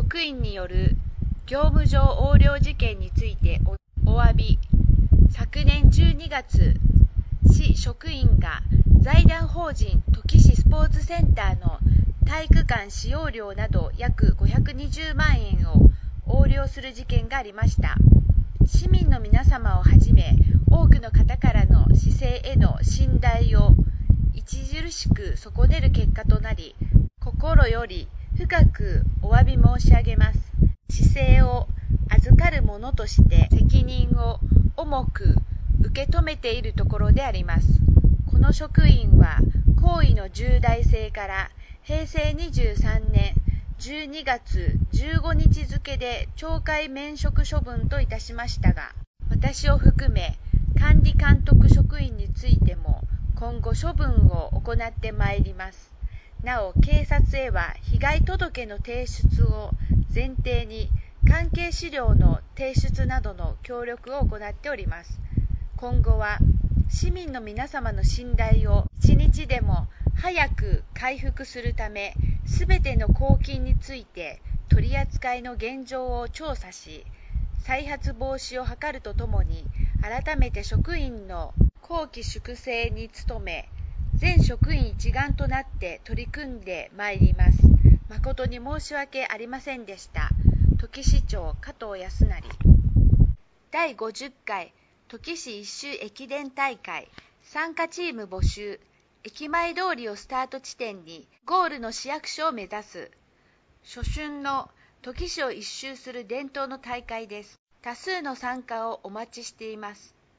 職員による業務上横領事件についてお詫び。昨年12月、市職員が財団法人土岐市スポーツセンターの体育館使用料など約520万円を横領する事件がありました。市民の皆様をはじめ、多くの方からの市政への信頼を著しく損ねる結果となり、心より深くお詫び申し上げます。市政を預かる者として責任を重く受け止めているところであります。この職員は行為の重大性から平成23年12月15日付で懲戒免職処分といたしましたが、私を含め管理監督職員についても今後処分を行ってまいります。なお、警察へは被害届の提出を前提に関係資料の提出などの協力を行っております。今後は市民の皆様の信頼を一日でも早く回復するため、すべての公金について取り扱いの現状を調査し、再発防止を図るとともに、改めて職員の綱紀粛正に努め、全職員一丸となって取り組んでまいります。誠に申し訳ありませんでした。土岐市長加藤康成。第50回土岐市一周駅伝大会参加チーム募集。駅前通りをスタート地点にゴールの市役所を目指す。初春の土岐市を一周する伝統の大会です。多数の参加をお待ちしています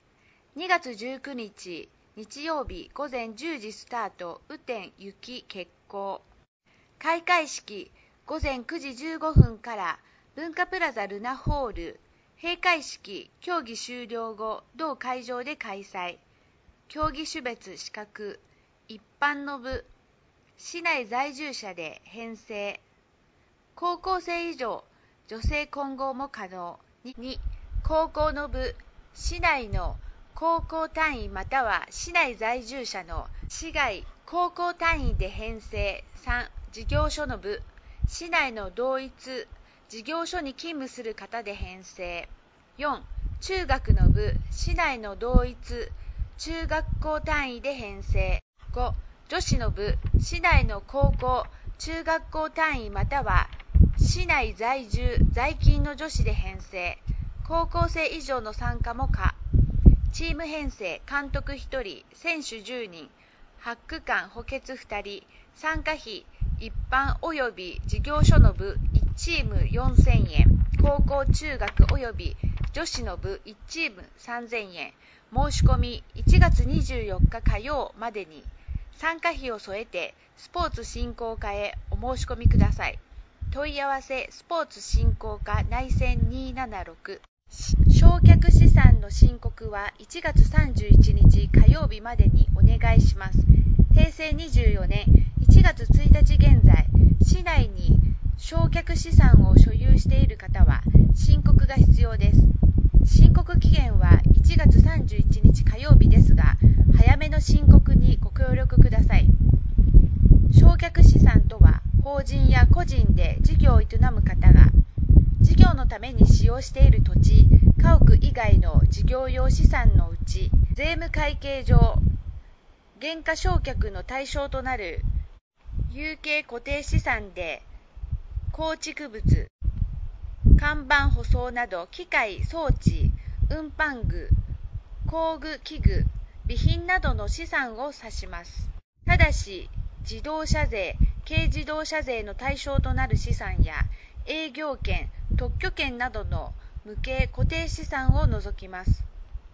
。2月19日日曜日午前10時スタート。雨天雪決行。開会式午前9時15分から文化プラザルナホール。閉会式競技終了後同会場で開催。競技種別資格一般の部、市内在住者で編成。高校生以上、女性混合も可能。2、高校の部、市内の高校単位または市内在住者の市外高校単位で編成。3、事業所の部、市内の同一事業所に勤務する方で編成。4、中学の部、市内の同一中学校単位で編成。5、女子の部、市内の高校、中学校単位または市内在住、在勤の女子で編成。高校生以上の参加も可。チーム編成、監督1人、選手10人、8区間補欠2人、参加費、一般及び事業所の部1チーム4000円、高校中学及び女子の部1チーム3000円、申し込み1月24日火曜までに、参加費を添えてスポーツ振興課へお申し込みください。問い合わせスポーツ振興課内線276。償却資産の申告は1月31日火曜日までにお願いします。平成24年1月1日現在、市内に償却資産を所有している方は申告が必要です。申告期限は1月31日火曜日ですが、早めの申告にご協力ください。償却資産とは、法人や個人で事業を営む方が、事業のために使用している土地、家屋以外の事業用資産のうち、税務会計上、減価償却の対象となる有形固定資産で、構築物、看板舗装など機械装置、運搬具、工具器具、備品などの資産を指します。ただし、自動車税、軽自動車税の対象となる資産や営業権、特許権などの無形固定資産を除きます。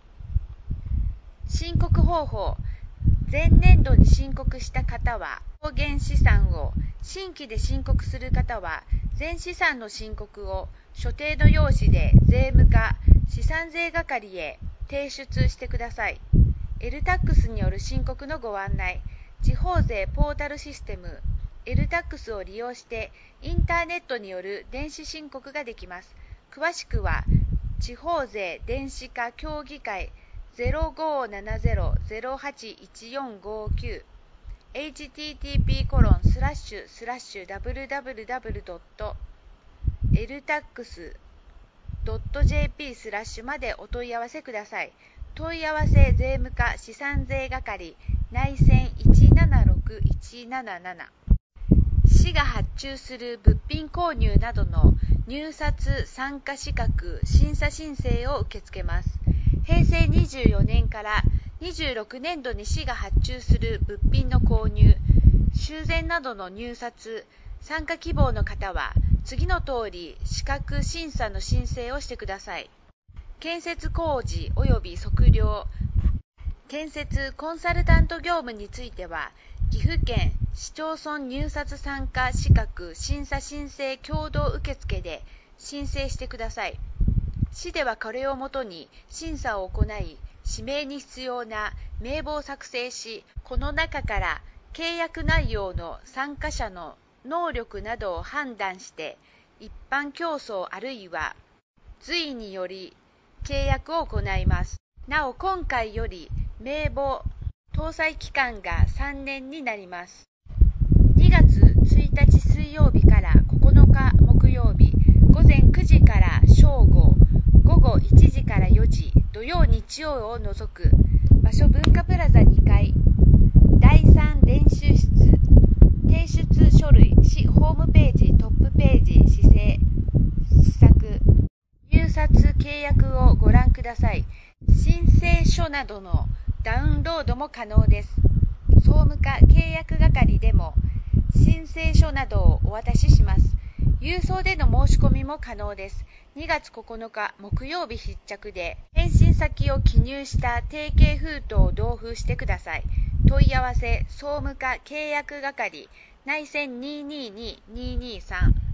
申告方法、前年度に申告した方は上限資産を、新規で申告する方は全資産の申告を所定の用紙で税務課資産税係へ提出してください。LTAX による申告のご案内、地方税ポータルシステム LTAX を利用してインターネットによる電子申告ができます。詳しくは地方税電子化協議会 0570-081459 http://www.ltax.go.jp eltax.jp/ までお問い合わせください。問い合わせ税務課資産税係内線176-177。市が発注する物品購入などの入札参加資格審査申請を受け付けます。平成24年から26年度に市が発注する物品の購入、修繕などの入札参加希望の方は次の通り資格審査の申請をしてください。建設工事及び測量、建設コンサルタント業務については、岐阜県市町村入札参加資格審査申請共同受付で申請してください。市ではこれをもとに審査を行い、指名に必要な名簿を作成し、この中から契約内容の参加者の能力などを判断して、一般競争あるいは随により契約を行います。なお今回より名簿搭載期間が3年になります。2月1日水曜日から9日木曜日、午前9時から正午、午後1時から4時、土曜日曜を除く。場所文化プラザ2階、第3練習室。提出書類、市ホームページトップページ施策、入札契約をご覧ください。申請書などのダウンロードも可能です。総務課契約係でも申請書などをお渡しします。郵送での申し込みも可能です。2月9日木曜日必着で、返信先を記入した定型封筒を同封してください。問い合わせ総務課契約係内線222-223